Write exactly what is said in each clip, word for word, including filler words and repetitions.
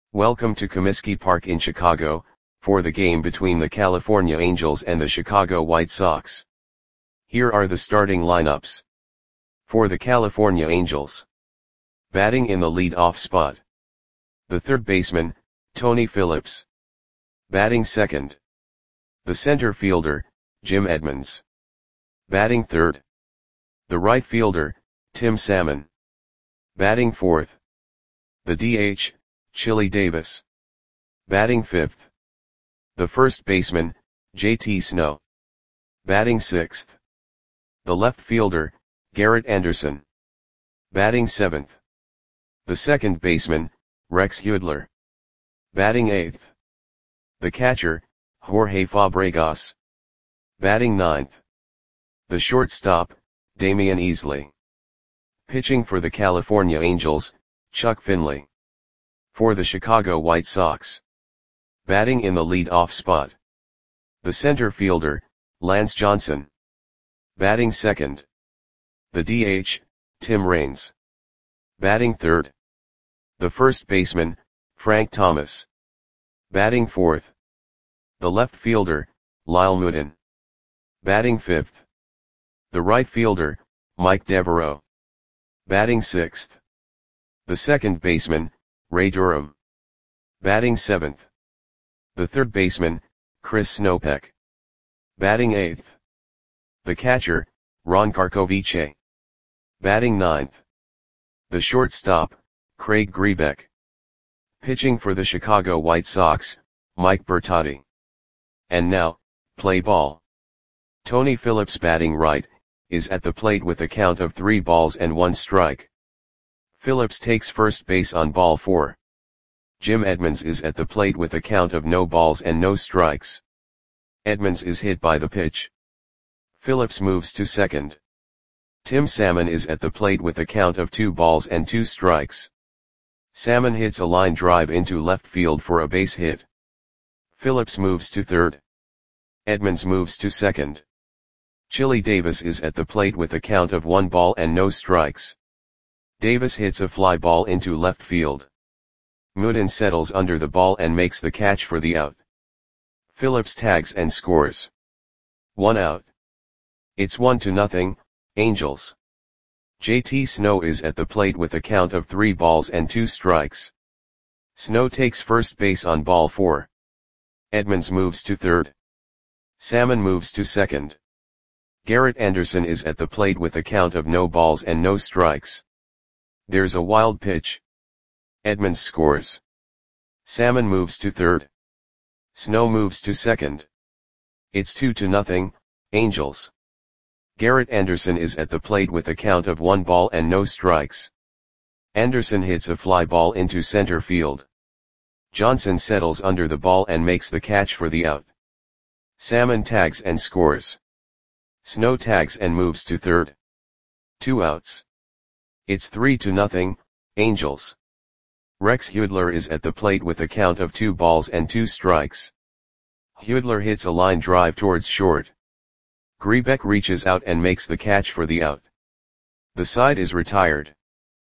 Welcome to Comiskey Park in Chicago, for the game between the California Angels and the Chicago White Sox. Here are the starting lineups. For the California Angels. Batting in the lead-off spot. The third baseman, Tony Phillips. Batting second. The center fielder, Jim Edmonds. Batting third. The right fielder, Tim Salmon. Batting fourth. The D H, Chili Davis. Batting fifth. The first baseman, J T Snow. Batting sixth. The left fielder, Garrett Anderson. Batting seventh. The second baseman, Rex Hudler. Batting eighth. The catcher, Jorge Fabregas. Batting ninth. The shortstop, Damian Easley. Pitching for the California Angels, Chuck Finley. For the Chicago White Sox. Batting in the lead-off spot. The center fielder, Lance Johnson. Batting second. The D H, Tim Raines. Batting third. The first baseman, Frank Thomas. Batting fourth. The left fielder, Lyle Moodin. Batting fifth. The right fielder, Mike Devereaux. Batting sixth. The second baseman, Ray Durham. Batting seventh. The third baseman, Chris Snopek. Batting eighth. The catcher, Ron Karkovice. Batting ninth. The shortstop, Craig Grebeck. Pitching for the Chicago White Sox, Mike Bertotti. And now, play ball. Tony Phillips batting right, is at the plate with a count of three balls and one strike. Phillips takes first base on ball four. Jim Edmonds is at the plate with a count of no balls and no strikes. Edmonds is hit by the pitch. Phillips moves to second. Tim Salmon is at the plate with a count of two balls and two strikes. Salmon hits a line drive into left field for a base hit. Phillips moves to third. Edmonds moves to second. Chili Davis is at the plate with a count of one ball and no strikes. Davis hits a fly ball into left field. Moodin settles under the ball and makes the catch for the out. Phillips tags and scores. One out. It's one to nothing, Angels. J T Snow is at the plate with a count of three balls and two strikes. Snow takes first base on ball four. Edmonds moves to third. Salmon moves to second. Garrett Anderson is at the plate with a count of no balls and no strikes. There's a wild pitch. Edmonds scores. Salmon moves to third. Snow moves to second. It's two to nothing, Angels. Garrett Anderson is at the plate with a count of one ball and no strikes. Anderson hits a fly ball into center field. Johnson settles under the ball and makes the catch for the out. Salmon tags and scores. Snow tags and moves to third. Two outs. It's three to nothing, Angels. Rex Hudler is at the plate with a count of two balls and two strikes. Hudler hits a line drive towards short. Grebeck reaches out and makes the catch for the out. The side is retired.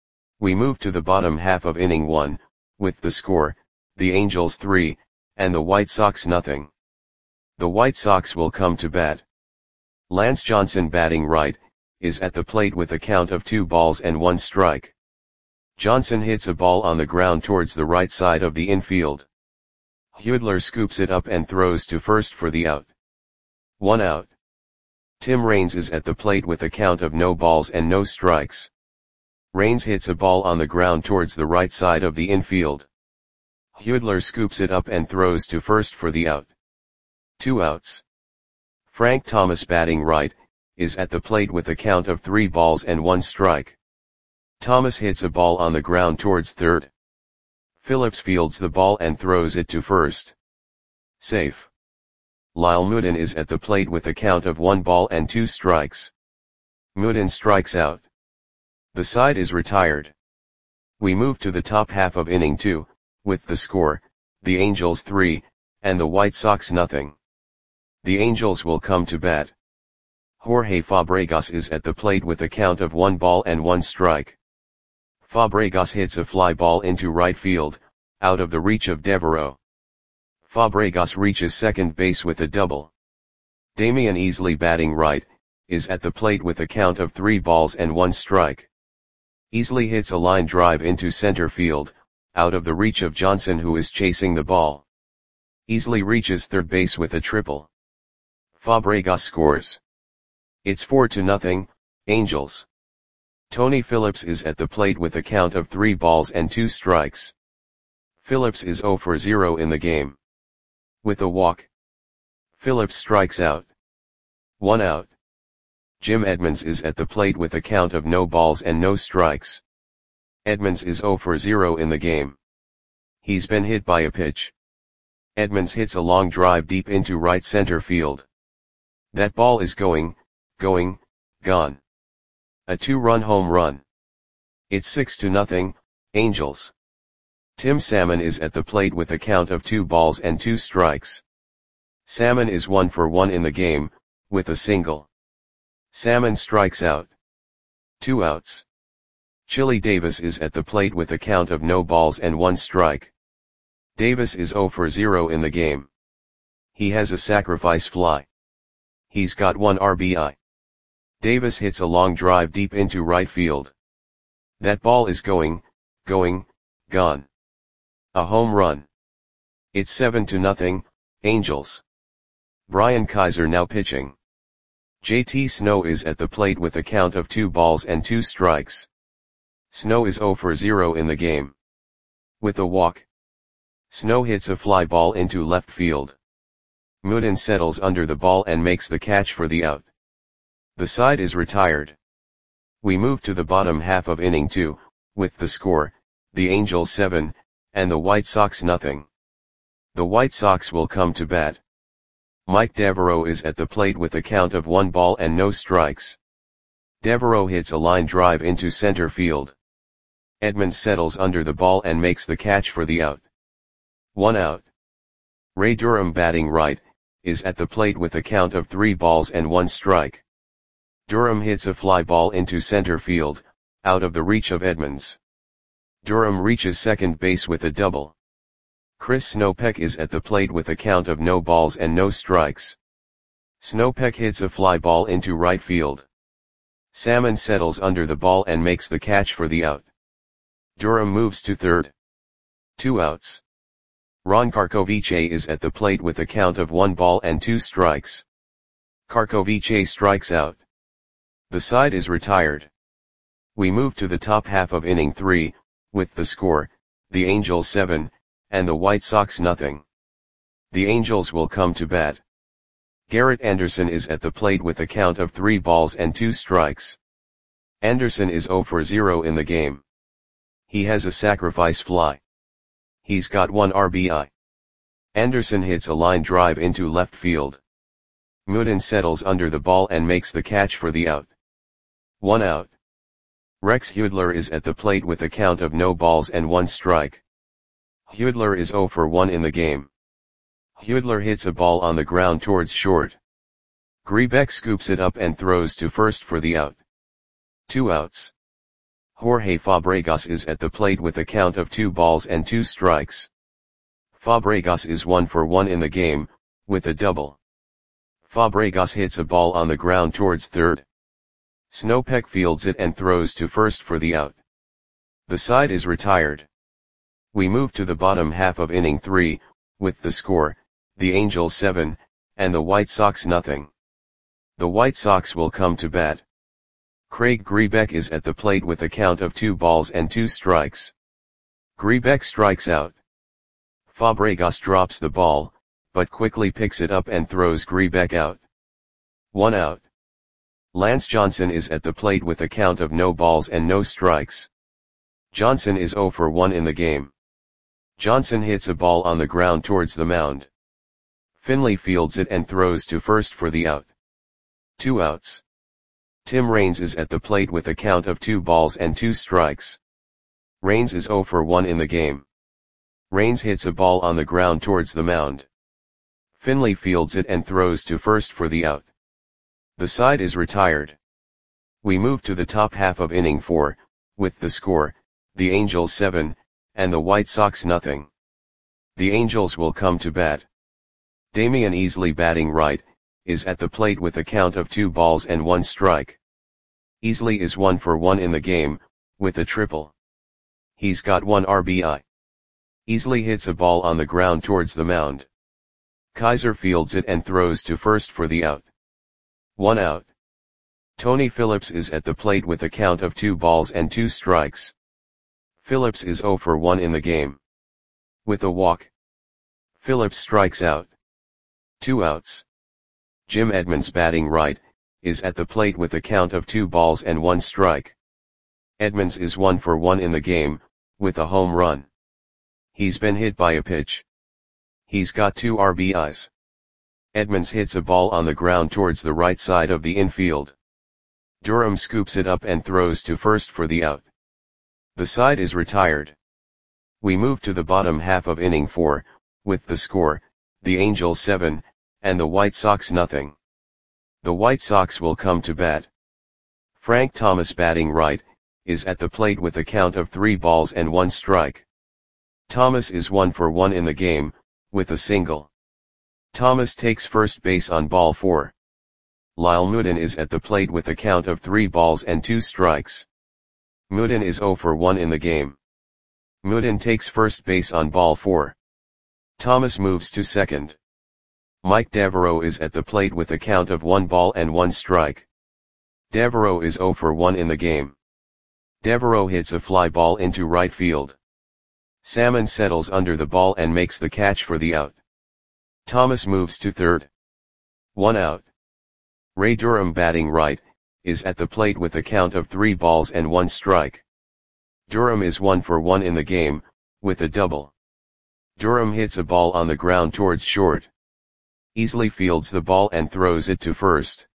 We move to the bottom half of inning one, with the score, the Angels three, and the White Sox nothing. The White Sox will come to bat. Lance Johnson batting right, is at the plate with a count of two balls and one strike. Johnson hits a ball on the ground towards the right side of the infield. Hudler scoops it up and throws to first for the out. One out. Tim Raines is at the plate with a count of no balls and no strikes. Raines hits a ball on the ground towards the right side of the infield. Hudler scoops it up and throws to first for the out. Two outs. Frank Thomas batting right, is at the plate with a count of three balls and one strike. Thomas hits a ball on the ground towards third. Phillips fields the ball and throws it to first. Safe. Lyle Moodin is at the plate with a count of one ball and two strikes. Moodin strikes out. The side is retired. We move to the top half of inning two, with the score, the Angels three, and the White Sox nothing. The Angels will come to bat. Jorge Fabregas is at the plate with a count of one ball and one strike. Fabregas hits a fly ball into right field, out of the reach of Devereaux. Fabregas reaches second base with a double. Damian Easley, batting right, is at the plate with a count of three balls and one strike. Easley hits a line drive into center field, out of the reach of Johnson, who is chasing the ball. Easley reaches third base with a triple. Fabregas scores. It's four to nothing, Angels. Tony Phillips is at the plate with a count of three balls and two strikes. Phillips is zero for zero in the game. With a walk, Phillips strikes out. One out. Jim Edmonds is at the plate with a count of no balls and no strikes. Edmonds is zero for zero in the game. He's been hit by a pitch. Edmonds hits a long drive deep into right center field. That ball is going, going, gone. A two-run home run. It's six to nothing, Angels. Tim Salmon is at the plate with a count of two balls and two strikes. Salmon is one for one in the game, with a single. Salmon strikes out. Two outs. Chili Davis is at the plate with a count of no balls and one strike. Davis is zero for zero in the game. He has a sacrifice fly. He's got one R B I. Davis hits a long drive deep into right field. That ball is going, going, gone. A home run. It's seven to nothing, Angels. Brian Kaiser now pitching. J T Snow is at the plate with a count of two balls and two strikes. Snow is zero for zero in the game. With a walk, Snow hits a fly ball into left field. Mooden settles under the ball and makes the catch for the out. The side is retired. We move to the bottom half of inning two, with the score, the Angels seven, and the White Sox nothing. The White Sox will come to bat. Mike Devereaux is at the plate with a count of one ball and no strikes. Devereaux hits a line drive into center field. Edmonds settles under the ball and makes the catch for the out. One out. Ray Durham, batting right, is at the plate with a count of three balls and one strike. Durham hits a fly ball into center field, out of the reach of Edmonds. Durham reaches second base with a double. Chris Snopek is at the plate with a count of no balls and no strikes. Snopek hits a fly ball into right field. Salmon settles under the ball and makes the catch for the out. Durham moves to third. Two outs. Ron Karkovice is at the plate with a count of one ball and two strikes. Karkovice strikes out. The side is retired. We move to the top half of inning three, with the score, the Angels seven, and the White Sox nothing. The Angels will come to bat. Garrett Anderson is at the plate with a count of three balls and two strikes. Anderson is zero for zero in the game. He has a sacrifice fly. He's got one R B I. Anderson hits a line drive into left field. Mooden settles under the ball and makes the catch for the out. One out. Rex Hudler is at the plate with a count of no balls and one strike. Hudler is zero for one in the game. Hudler hits a ball on the ground towards short. Grebeck scoops it up and throws to first for the out. Two outs. Jorge Fabregas is at the plate with a count of two balls and two strikes. Fabregas is one for one in the game, with a double. Fabregas hits a ball on the ground towards third. Snopek fields it and throws to first for the out. The side is retired. We move to the bottom half of inning three, with the score, the Angels seven, and the White Sox nothing. The White Sox will come to bat. Craig Grebeck is at the plate with a count of two balls and two strikes. Grebeck strikes out. Fabregas drops the ball, but quickly picks it up and throws Grebeck out. One out. Lance Johnson is at the plate with a count of no balls and no strikes. Johnson is zero for one in the game. Johnson hits a ball on the ground towards the mound. Finley fields it and throws to first for the out. Two outs. Tim Raines is at the plate with a count of two balls and two strikes. Raines is zero for one in the game. Raines hits a ball on the ground towards the mound. Finley fields it and throws to first for the out. The side is retired. We move to the top half of inning four, with the score, the Angels seven, and the White Sox nothing. The Angels will come to bat. Damian Easley batting right, is at the plate with a count of two balls and one strike. Easley is one for one in the game, with a triple. He's got one R B I. Easley hits a ball on the ground towards the mound. Kaiser fields it and throws to first for the out. One out. Tony Phillips is at the plate with a count of two balls and two strikes. Phillips is zero for one in the game. With a walk, Phillips strikes out. Two outs. Jim Edmonds batting right, is at the plate with a count of two balls and one strike. Edmonds is one for one in the game, with a home run. He's been hit by a pitch. He's got two R B Is. Edmonds hits a ball on the ground towards the right side of the infield. Durham scoops it up and throws to first for the out. The side is retired. We move to the bottom half of inning four, with the score, the Angels seven, and the White Sox nothing. The White Sox will come to bat. Frank Thomas batting right, is at the plate with a count of three balls and one strike. Thomas is one for one in the game, with a single. Thomas takes first base on ball four. Lyle Mooden is at the plate with a count of three balls and two strikes. Mooden is zero for one in the game. Mooden takes first base on ball four. Thomas moves to second. Mike Devereaux is at the plate with a count of one ball and one strike. Devereaux is zero for one in the game. Devereaux hits a fly ball into right field. Salmon settles under the ball and makes the catch for the out. Thomas moves to third. One out. Ray Durham batting right, is at the plate with a count of three balls and one strike. Durham is one for one in the game, with a double. Durham hits a ball on the ground towards short. Easley fields the ball and throws it to first.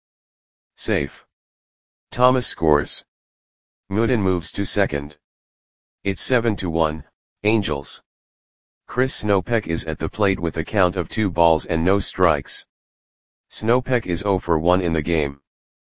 Safe. Thomas scores. Mooden moves to second. It's seven to one, Angels. Chris Snopek is at the plate with a count of two balls and no strikes. Snopek is zero for one in the game.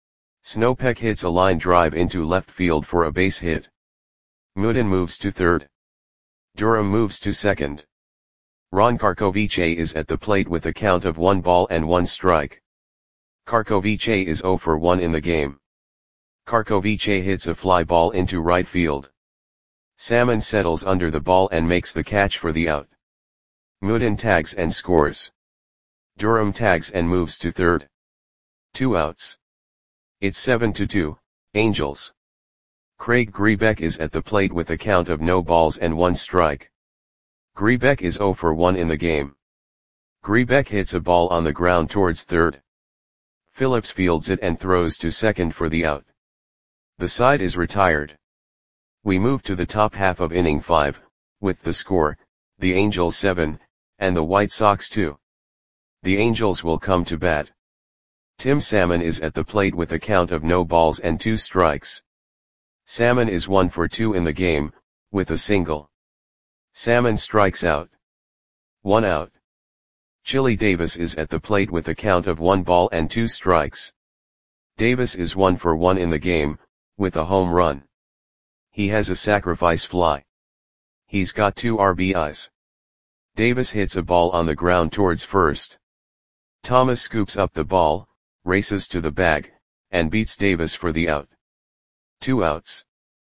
Snopek hits a line drive into left field for a base hit. Mooden moves to third. Durham moves to second. Ron Karkovice is at the plate with a count of one ball and one strike. Karkovice is zero for one in the game. Karkovice hits a fly ball into right field. Salmon settles under the ball and makes the catch for the out. Mooden tags and scores. Durham tags and moves to third. Two outs. It's seven to two, Angels. Craig Grebeck is at the plate with a count of no balls and one strike. Grebeck is zero for one in the game. Grebeck hits a ball on the ground towards third. Phillips fields it and throws to second for the out. The side is retired. We move to the top half of inning five, with the score, the Angels seven, and the White Sox two. The Angels will come to bat. Tim Salmon is at the plate with a count of no balls and two strikes. Salmon is one for two in the game, with a single. Salmon strikes out. One out. Chili Davis is at the plate with a count of one ball and two strikes. Davis is one for one in the game, with a home run. He has a sacrifice fly. He's got two R B Is. Davis hits a ball on the ground towards first. Thomas scoops up the ball, races to the bag, and beats Davis for the out. Two outs.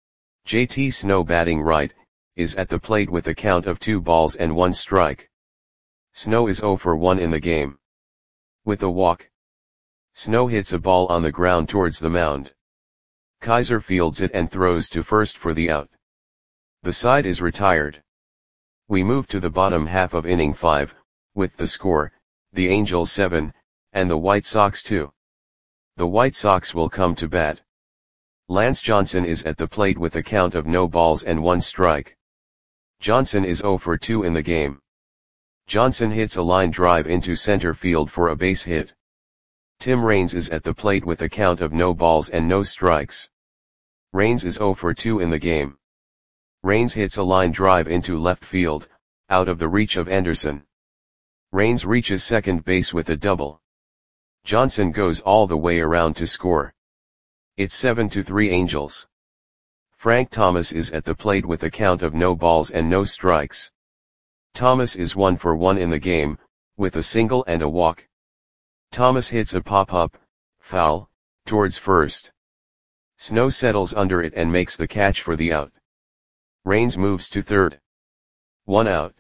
J T Snow batting right, is at the plate with a count of two balls and one strike. Snow is zero for one in the game. With a walk, Snow hits a ball on the ground towards the mound. Kaiser fields it and throws to first for the out. The side is retired. We move to the bottom half of inning five, with the score, the Angels seven, and the White Sox two. The White Sox will come to bat. Lance Johnson is at the plate with a count of no balls and one strike. Johnson is zero for two in the game. Johnson hits a line drive into center field for a base hit. Tim Raines is at the plate with a count of no balls and no strikes. Raines is zero for two in the game. Raines hits a line drive into left field, out of the reach of Anderson. Raines reaches second base with a double. Johnson goes all the way around to score. It's seven to three Angels. Frank Thomas is at the plate with a count of no balls and no strikes. Thomas is one for one in the game, with a single and a walk. Thomas hits a pop-up, foul, towards first. Snow settles under it and makes the catch for the out. Raines moves to third. One out.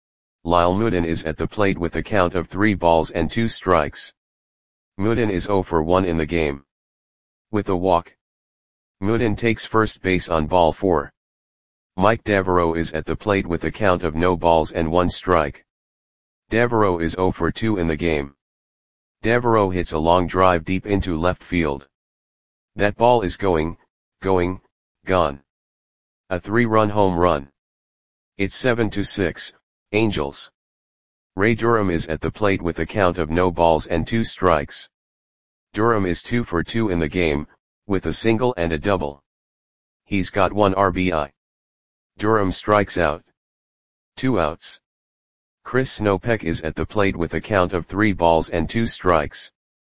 Lyle Moodin is at the plate with a count of three balls and two strikes. Moodin is zero for one in the game. With a walk. Moodin takes first base on ball four. Mike Devereaux is at the plate with a count of no balls and one strike. Devereaux is zero for two in the game. Devereaux hits a long drive deep into left field. That ball is going, going, gone. A three-run home run. It's seven to six, Angels. Ray Durham is at the plate with a count of no balls and two strikes. Durham is two for two in the game, with a single and a double. He's got one R B I. Durham strikes out. Two outs. Chris Snopek is at the plate with a count of three balls and two strikes.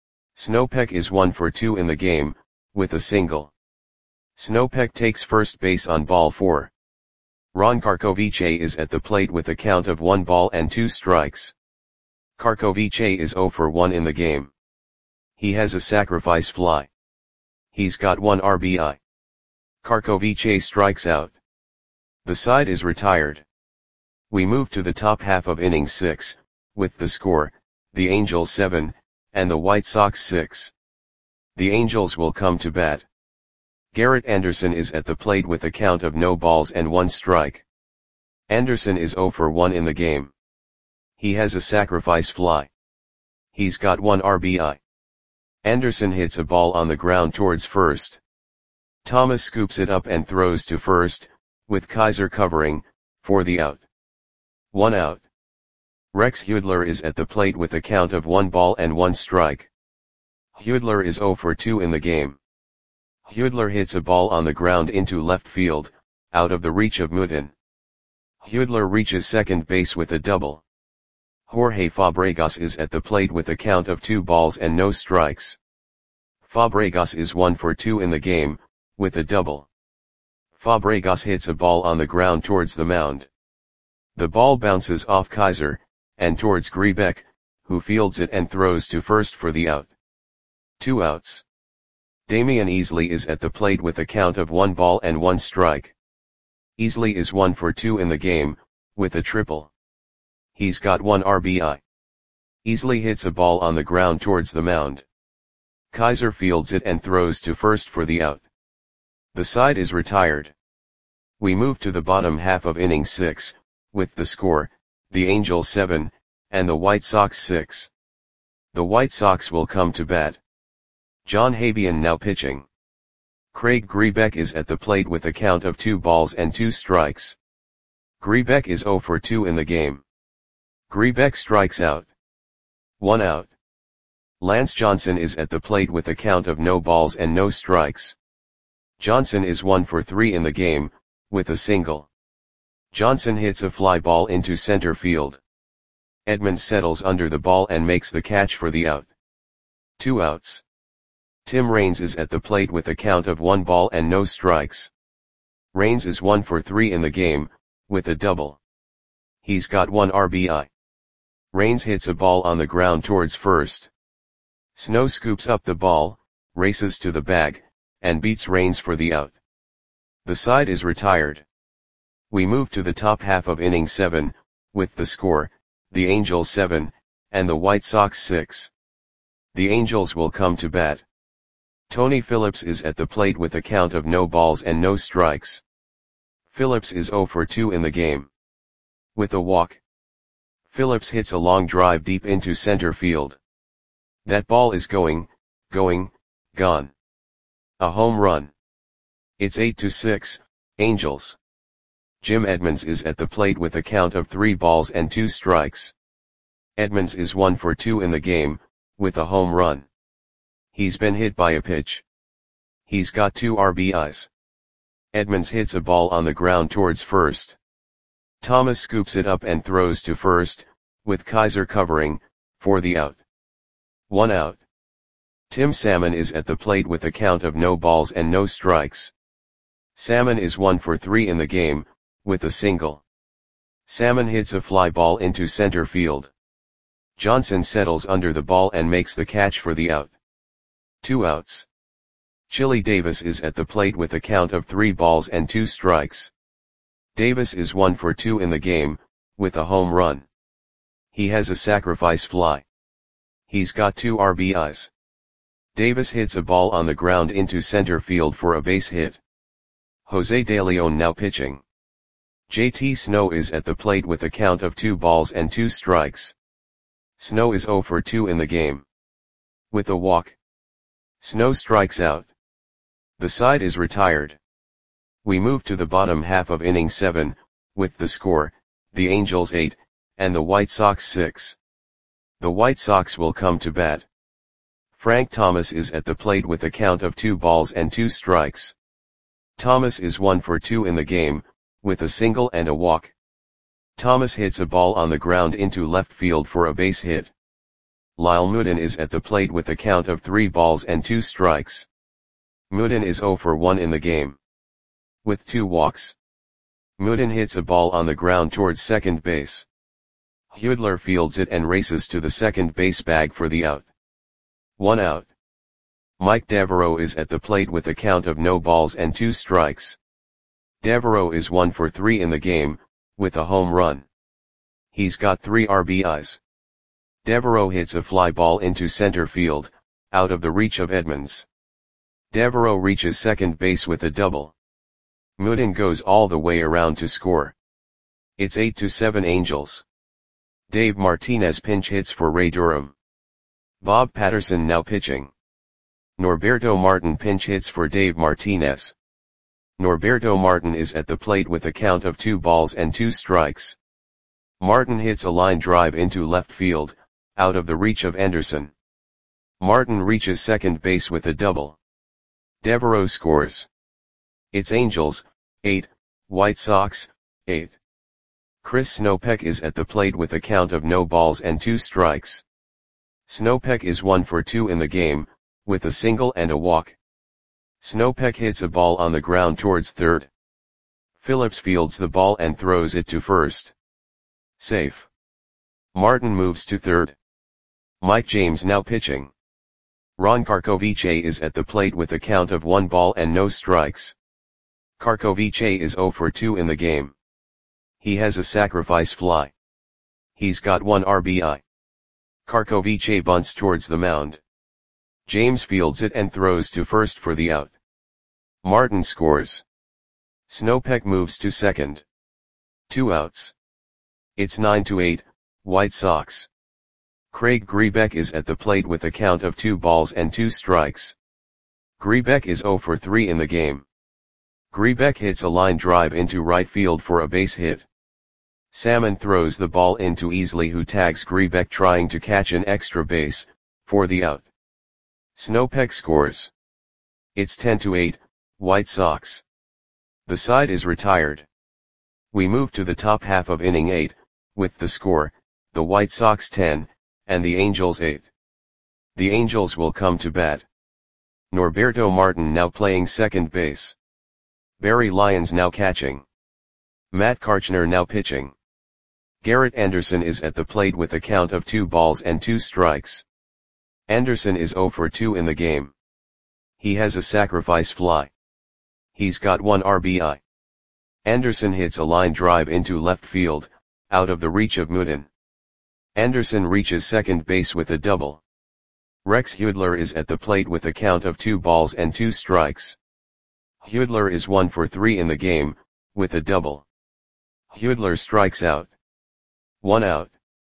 Snopek is one for two in the game, with a single. Snopek takes first base on ball four. Ron Karkovice is at the plate with a count of one ball and two strikes. Karkovice is zero for one in the game. He has a sacrifice fly. He's got one R B I. Karkovice strikes out. The side is retired. We move to the top half of inning six, with the score, the Angels seven, and the White Sox six. The Angels will come to bat. Garrett Anderson is at the plate with a count of no balls and one strike. Anderson is zero for one in the game. He has a sacrifice fly. He's got one R B I. Anderson hits a ball on the ground towards first. Thomas scoops it up and throws to first, with Kaiser covering, for the out. One out. Rex Hudler is at the plate with a count of one ball and one strike. Hudler is zero for two in the game. Hudler hits a ball on the ground into left field, out of the reach of Moodin. Hudler reaches second base with a double. Jorge Fabregas is at the plate with a count of two balls and no strikes. Fabregas is one for two in the game, with a double. Fabregas hits a ball on the ground towards the mound. The ball bounces off Kaiser, and towards Grebeck, who fields it and throws to first for the out. Two outs. Damian Easley is at the plate with a count of one ball and one strike. Easley is one for two in the game, with a triple. He's got one R B I. Easley hits a ball on the ground towards the mound. Kaiser fields it and throws to first for the out. The side is retired. We move to the bottom half of inning six, with the score, the Angels seven, and the White Sox six. The White Sox will come to bat. John Habian now pitching. Craig Grebeck is at the plate with a count of two balls and two strikes. Grebeck is zero for two in the game. Grebeck strikes out. One out. Lance Johnson is at the plate with a count of no balls and no strikes. Johnson is one for three in the game, with a single. Johnson hits a fly ball into center field. Edmonds settles under the ball and makes the catch for the out. Two outs. Tim Raines is at the plate with a count of one ball and no strikes. Raines is one for three in the game, with a double. He's got one R B I. Raines hits a ball on the ground towards first. Snow scoops up the ball, races to the bag, and beats Raines for the out. The side is retired. We move to the top half of inning seven, with the score, the Angels seven, and the White Sox six. The Angels will come to bat. Tony Phillips is at the plate with a count of no balls and no strikes. Phillips is zero for two in the game. With a walk. Phillips hits a long drive deep into center field. That ball is going, going, gone. A home run. It's eight to six, Angels. Jim Edmonds is at the plate with a count of three balls and two strikes. Edmonds is one for two in the game, with a home run. He's been hit by a pitch. He's got two R B Is. Edmonds hits a ball on the ground towards first. Thomas scoops it up and throws to first, with Kaiser covering, for the out. One out. Tim Salmon is at the plate with a count of no balls and no strikes. Salmon is one for three in the game, with a single. Salmon hits a fly ball into center field. Johnson settles under the ball and makes the catch for the out. Two outs. Chili Davis is at the plate with a count of three balls and two strikes. Davis is one for two in the game, with a home run. He has a sacrifice fly. He's got two R B Is. Davis hits a ball on the ground into center field for a base hit. Jose De Leon now pitching. J T Snow is at the plate with a count of two balls and two strikes. Snow is zero for two in the game. With a walk. Snow strikes out. The side is retired. We move to the bottom half of inning seven, with the score, the Angels eight, and the White Sox six. The White Sox will come to bat. Frank Thomas is at the plate with a count of two balls and two strikes. Thomas is one for two in the game, with a single and a walk. Thomas hits a ball on the ground into left field for a base hit. Lyle Mooden is at the plate with a count of three balls and two strikes. Mooden is zero for one in the game. With two walks. Mooden hits a ball on the ground towards second base. Hudler fields it and races to the second base bag for the out. One out. Mike Devereaux is at the plate with a count of no balls and two strikes. Devereaux is one for three in the game, with a home run. He's got three R B Is. Devereaux hits a fly ball into center field, out of the reach of Edmonds. Devereaux reaches second base with a double. Mooden goes all the way around to score. It's eight to seven Angels. Dave Martinez pinch hits for Ray Durham. Bob Patterson now pitching. Norberto Martin pinch hits for Dave Martinez. Norberto Martin is at the plate with a count of two balls and two strikes. Martin hits a line drive into left field, out of the reach of Anderson. Martin reaches second base with a double. Devereaux scores. It's Angels, eight, White Sox, eight. Chris Snopek is at the plate with a count of no balls and two strikes. Snopek is one for two in the game, with a single and a walk. Snopek hits a ball on the ground towards third. Phillips fields the ball and throws it to first. Safe. Martin moves to third. Mike James now pitching. Ron Karkovice is at the plate with a count of one ball and no strikes. Karkovice is zero for two in the game. He has a sacrifice fly. He's got one R B I. Karkovice bunts towards the mound. James fields it and throws to first for the out. Martin scores. Snopek moves to second. Two outs. It's nine to eight, White Sox. Craig Grebeck is at the plate with a count of two balls and two strikes. Grebeck is zero for three in the game. Grebeck hits a line drive into right field for a base hit. Salmon throws the ball into Easley, who tags Grebeck trying to catch an extra base, for the out. Snopek scores. It's ten to eight, White Sox. The side is retired. We move to the top half of inning eight, with the score, the White Sox ten, and the Angels eight. The Angels will come to bat. Norberto Martin now playing second base. Barry Lyons now catching. Matt Karchner now pitching. Garrett Anderson is at the plate with a count of two balls and two strikes. Anderson is zero for two in the game. He has a sacrifice fly. He's got one R B I. Anderson hits a line drive into left field, out of the reach of Mooden. Anderson reaches second base with a double. Rex Hudler is at the plate with a count of two balls and two strikes. Hudler is one for three in the game, with a double. Hudler strikes out. One out.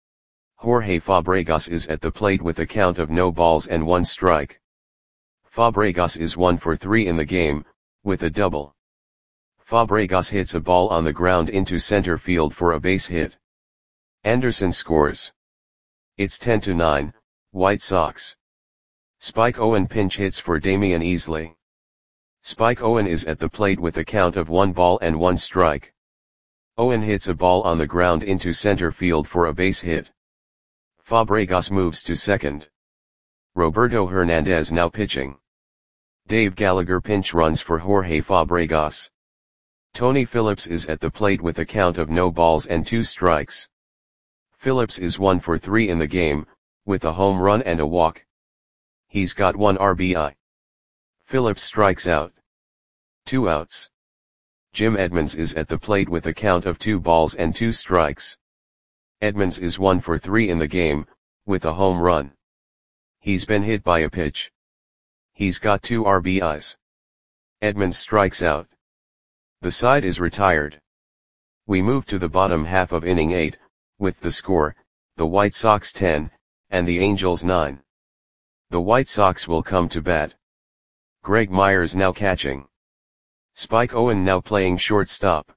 Jorge Fabregas is at the plate with a count of no balls and one strike. Fabregas is one for three in the game, with a double. Fabregas hits a ball on the ground into center field for a base hit. Anderson scores. It's ten to nine, White Sox. Spike Owen pinch hits for Damian Easley. Spike Owen is at the plate with a count of one ball and one strike. Owen hits a ball on the ground into center field for a base hit. Fabregas moves to second. Roberto Hernandez now pitching. Dave Gallagher pinch runs for Jorge Fabregas. Tony Phillips is at the plate with a count of no balls and two strikes. Phillips is one for three in the game, with a home run and a walk. He's got one R B I. Phillips strikes out. Two outs. Jim Edmonds is at the plate with a count of two balls and two strikes. Edmonds is one for three in the game, with a home run. He's been hit by a pitch. He's got two R B Is. Edmonds strikes out. The side is retired. We move to the bottom half of inning eight, with the score, the White Sox ten, and the Angels nine. The White Sox will come to bat. Greg Myers now catching. Spike Owen now playing shortstop.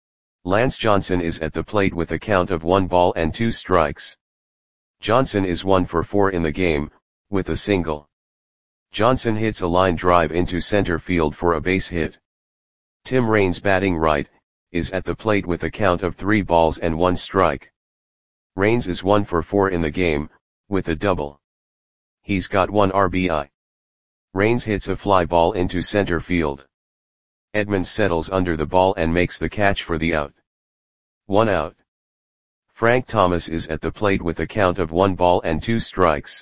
Lance Johnson is at the plate with a count of one ball and two strikes. Johnson is one for four in the game, with a single. Johnson hits a line drive into center field for a base hit. Tim Raines batting right, is at the plate with a count of three balls and one strike. Raines is one for four in the game, with a double. He's got one R B I. Raines hits a fly ball into center field. Edmonds settles under the ball and makes the catch for the out. One out. Frank Thomas is at the plate with a count of one ball and two strikes.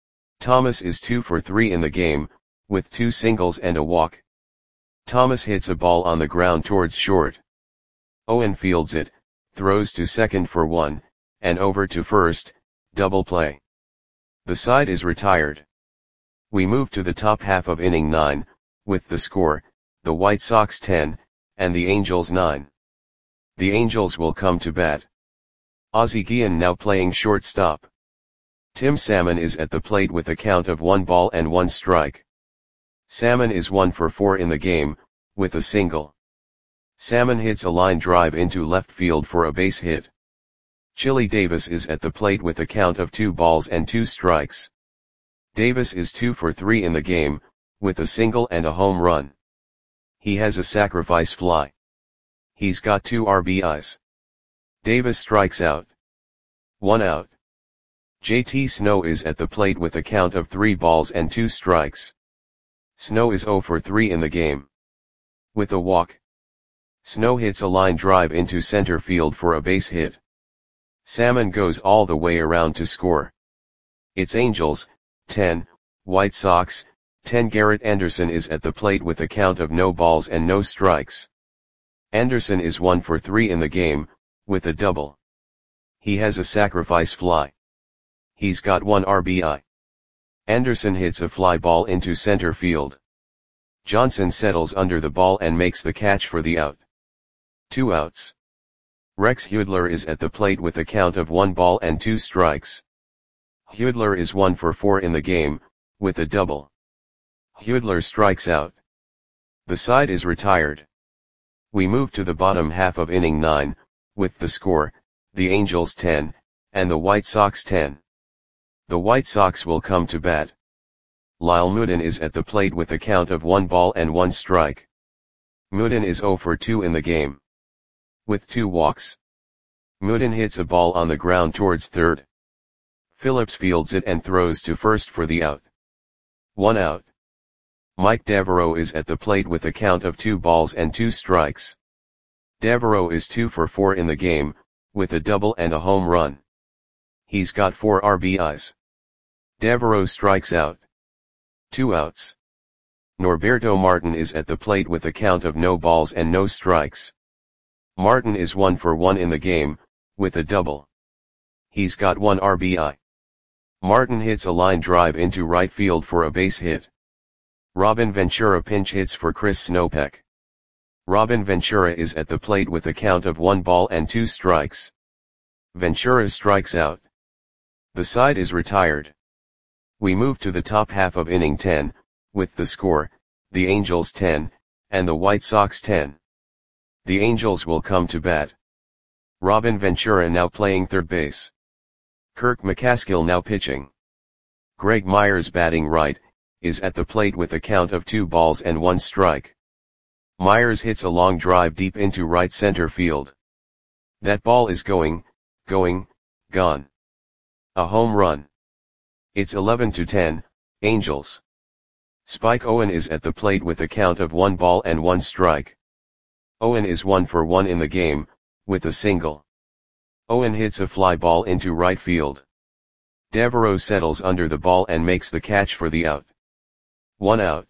Thomas is two for three in the game, with two singles and a walk. Thomas hits a ball on the ground towards short. Owen fields it, throws to second for one, and over to first, double play. The side is retired. We move to the top half of inning nine, with the score, the White Sox ten, and the Angels nine. The Angels will come to bat. Ozzie Guillen now playing shortstop. Tim Salmon is at the plate with a count of one ball and one strike. Salmon is one for four in the game, with a single. Salmon hits a line drive into left field for a base hit. Chili Davis is at the plate with a count of two balls and two strikes. Davis is two for three in the game, with a single and a home run. He has a sacrifice fly. He's got two R B Is. Davis strikes out. One out. J T Snow is at the plate with a count of three balls and two strikes. Snow is zero for three in the game. With a walk. Snow hits a line drive into center field for a base hit. Salmon goes all the way around to score. It's Angels, ten, White Sox, ten. Garrett Anderson is at the plate with a count of no balls and no strikes. Anderson is one for three in the game, with a double. He has a sacrifice fly. He's got one R B I. Anderson hits a fly ball into center field. Johnson settles under the ball and makes the catch for the out. Two outs. Rex Hudler is at the plate with a count of one ball and two strikes. Hudler is one for four in the game, with a double. Hudler strikes out. The side is retired. We move to the bottom half of inning nine, with the score, the Angels ten, and the White Sox ten. The White Sox will come to bat. Lyle Moodin is at the plate with a count of one ball and one strike. Moodin is zero for two in the game. With two walks. Moodin hits a ball on the ground towards third. Phillips fields it and throws to first for the out. One out. Mike Devereaux is at the plate with a count of two balls and two strikes. Devereaux is two for four in the game, with a double and a home run. He's got four R B Is. Devereaux strikes out. Two outs. Norberto Martin is at the plate with a count of no balls and no strikes. Martin is one for one in the game, with a double. He's got one R B I. Martin hits a line drive into right field for a base hit. Robin Ventura pinch hits for Chris Snopek. Robin Ventura is at the plate with a count of one ball and two strikes. Ventura strikes out. The side is retired. We move to the top half of inning ten, with the score, the Angels ten, and the White Sox ten. The Angels will come to bat. Robin Ventura now playing third base. Kirk McCaskill now pitching. Greg Myers batting right, is at the plate with a count of two balls and one strike. Myers hits a long drive deep into right center field. That ball is going, going, gone. A home run. It's eleven to ten, Angels. Spike Owen is at the plate with a count of one ball and one strike. Owen is one for one in the game, with a single. Owen hits a fly ball into right field. Devereaux settles under the ball and makes the catch for the out. One out.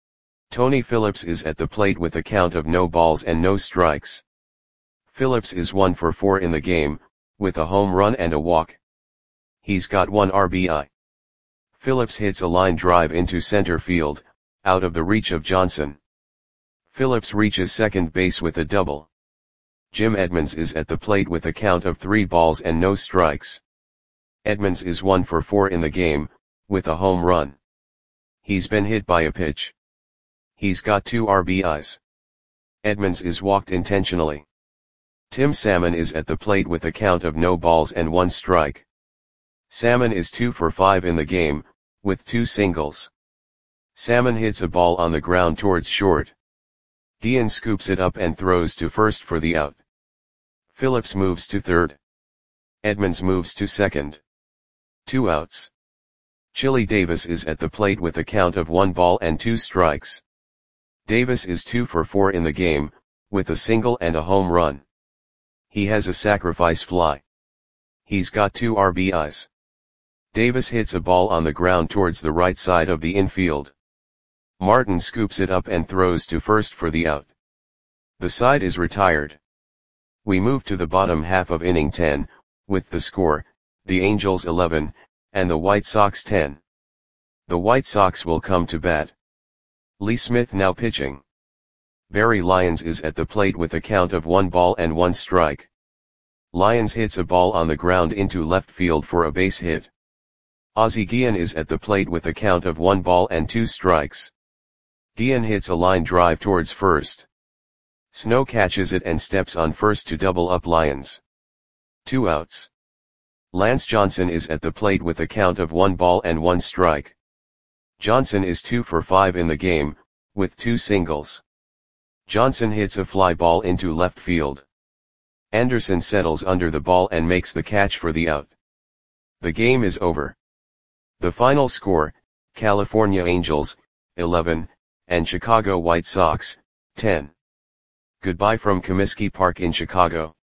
Tony Phillips is at the plate with a count of no balls and no strikes. Phillips is one for four in the game, with a home run and a walk. He's got one R B I. Phillips hits a line drive into center field, out of the reach of Johnson. Phillips reaches second base with a double. Jim Edmonds is at the plate with a count of three balls and no strikes. Edmonds is one for four in the game, with a home run. He's been hit by a pitch. He's got two R B Is. Edmonds is walked intentionally. Tim Salmon is at the plate with a count of no balls and one strike. Salmon is two for five in the game, with two singles. Salmon hits a ball on the ground towards short. Guillen scoops it up and throws to first for the out. Phillips moves to third. Edmonds moves to second. Two outs. Chili Davis is at the plate with a count of one ball and two strikes. Davis is two for four in the game, with a single and a home run. He has a sacrifice fly. He's got two R B Is. Davis hits a ball on the ground towards the right side of the infield. Martin scoops it up and throws to first for the out. The side is retired. We move to the bottom half of inning ten, with the score, the Angels eleven, and the White Sox ten. The White Sox will come to bat. Lee Smith now pitching. Barry Lyons is at the plate with a count of one ball and one strike. Lyons hits a ball on the ground into left field for a base hit. Ozzie Guillen is at the plate with a count of one ball and two strikes. Guillen hits a line drive towards first. Snow catches it and steps on first to double up Lyons. Two outs. Lance Johnson is at the plate with a count of one ball and one strike. Johnson is two for five in the game, with two singles. Johnson hits a fly ball into left field. Anderson settles under the ball and makes the catch for the out. The game is over. The final score, California Angels, eleven, and Chicago White Sox, ten. Goodbye from Comiskey Park in Chicago.